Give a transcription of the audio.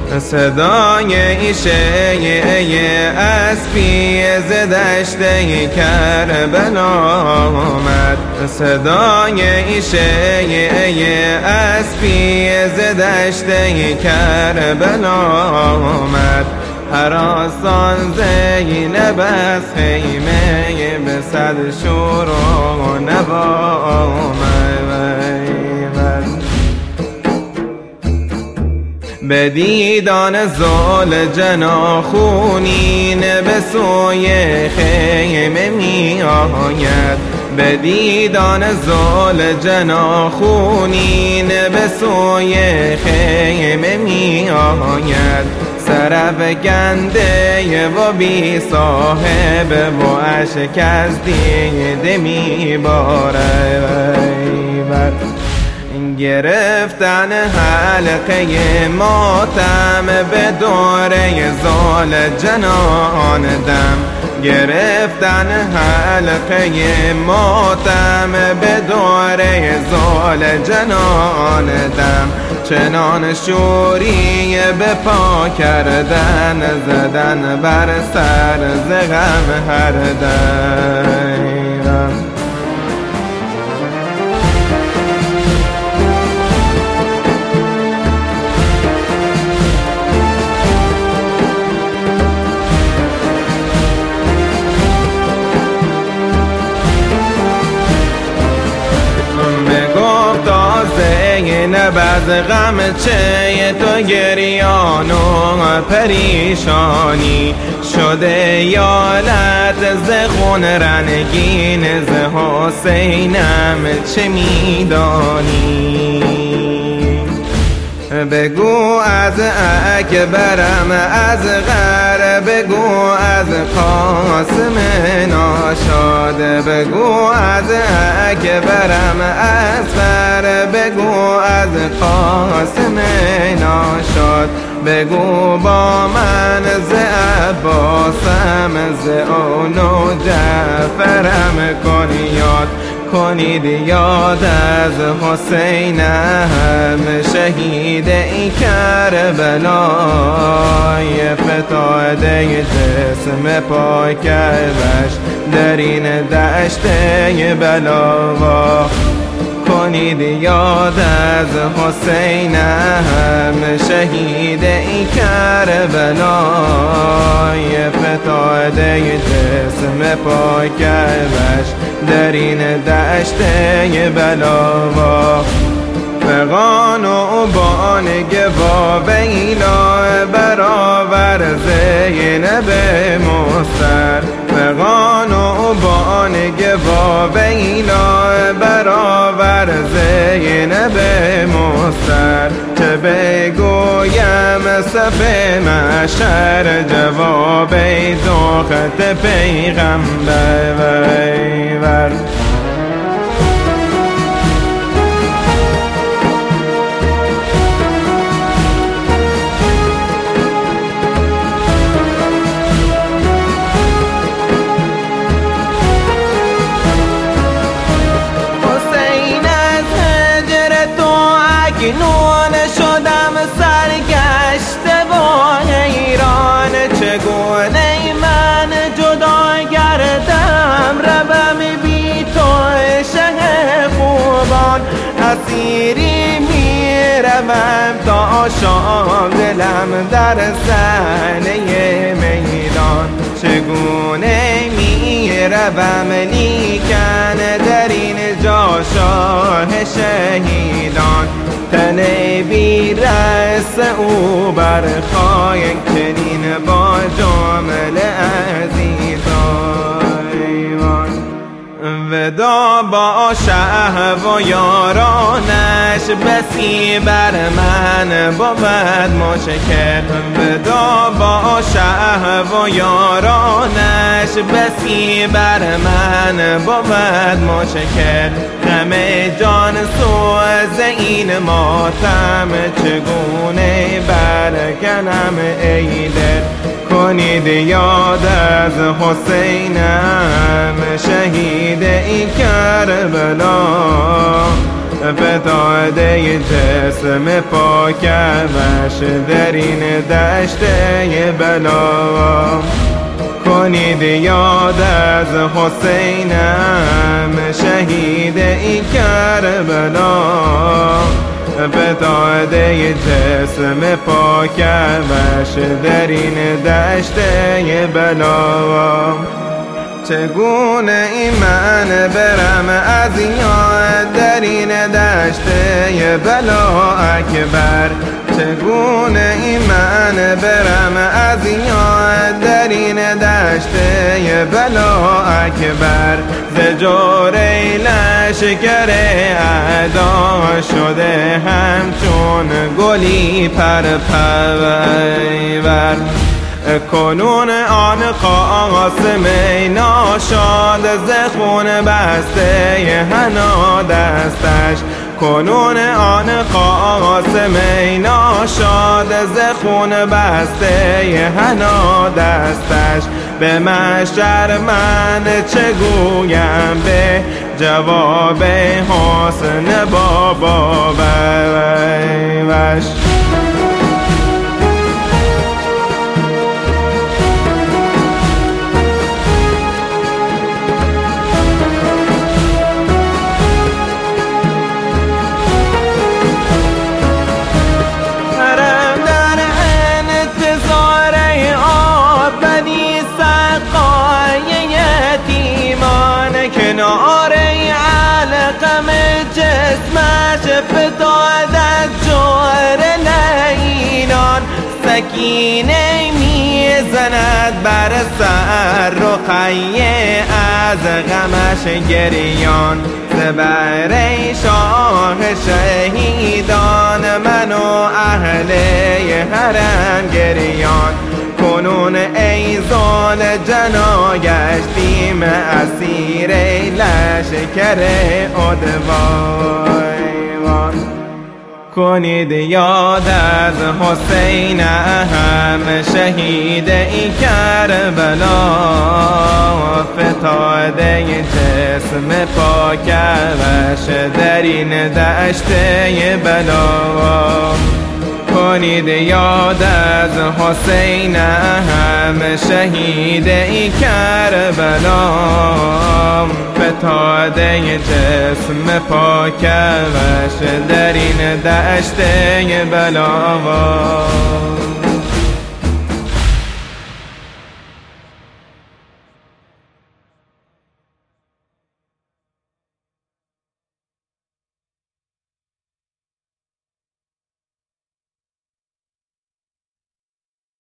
صدای ایشه اسبی ز دشت کربلا آمد، صدای ایشه اسبی ز دشت کربلا آمد. هراسان زینب از خیمه به صد شور و نوا آمد. به دیدان زلجنا خونین به سوی خیمه می آید، به دیدان زلجنا خونین به سوی خیمه می آید. سرافکنده و بی صاحب و اشک از دیده می بارد. گرفتن حلقه ماتم به دوره زلجنان دم، گرفتن حلقه ماتم به دوره زلجنان دم. چنان شوری به پا کردن، زدن بر سر ز غم هر دم. بعد غم چه تو گریان و پریشانی شده یالت ز خون رنگین، ز حسینم چه میدانی؟ بگو از اکبرم اصغر، بگو از قاسم ناشاد، بگو از اکبرم اصغر، بگو از قاسم ناشاد. بگو با من ز عباسم، ز اونو جعفرم کن یاد، کنید یاد از حسینم شهید این کربلای فتاده جسم پاکش در این دشت بلا. کنید یاد از حسینم شهید این کربلای فتاده جسم پاکش در این دشت بلا. فغان و بانگ و ویلا برابر زینب مستر، فغان و بانگ و ویلا برابر زینب مستر. چه بگویم صف محشر جواب دخت پیغمبر. اکنون شدم سرگشته و حیران، چگونه من جدا گردم روم بی تو شه خوبان. اسیری می روم تا شام دلم در صحنه میدان، چگونه می روم لیکن در این جا شاه شهیدان. تن بی رأس او بر خاک چنین با جمله عزیزان. ودا با شه و یارانش بسی بر من بود مشکل، ودا با شه و یارانش بسی بر من بود مشکل. غم جان سوز این ماتم چگونه برکنم ای دل؟ کنید یاد از حسینم شهید این کربلا فتاده جسم پاکش در این دشت بلا. کنید یاد از حسینم شهید این کربلا، فتاده جسم پاکش در این دشت بلا. چگونه من برم از یاد در این دشت بلا اکبر، چگونه من برم از یاد در این دشت بلا اکبر. ز جوره لشکر اعدا شده همچون گلی پرپیور. کنون آن قاسم ناشاد ز خون بسته حنا دستش، کنون آن قاسم ناشاد ز خون بسته حنا دستش. به محشر من چه گویم به جواب حسن بابا وش. کناره علقم جسمش فتاد از جور لعینان، سکینه میزند بر سر رقیه از غمش گریان. زبر شاه شهیدان من و اهل حرم گریان. کنون ای زال جنا گشتیم اسیر لشکر عدوان. کنید یاد از حسین هم شهید این کربلا، فتاده جسم پاکش در این دشت بلا. کنید یاد از حسین هم شهید این کربلا، فتاده جسم پاکش در این دشت بلا.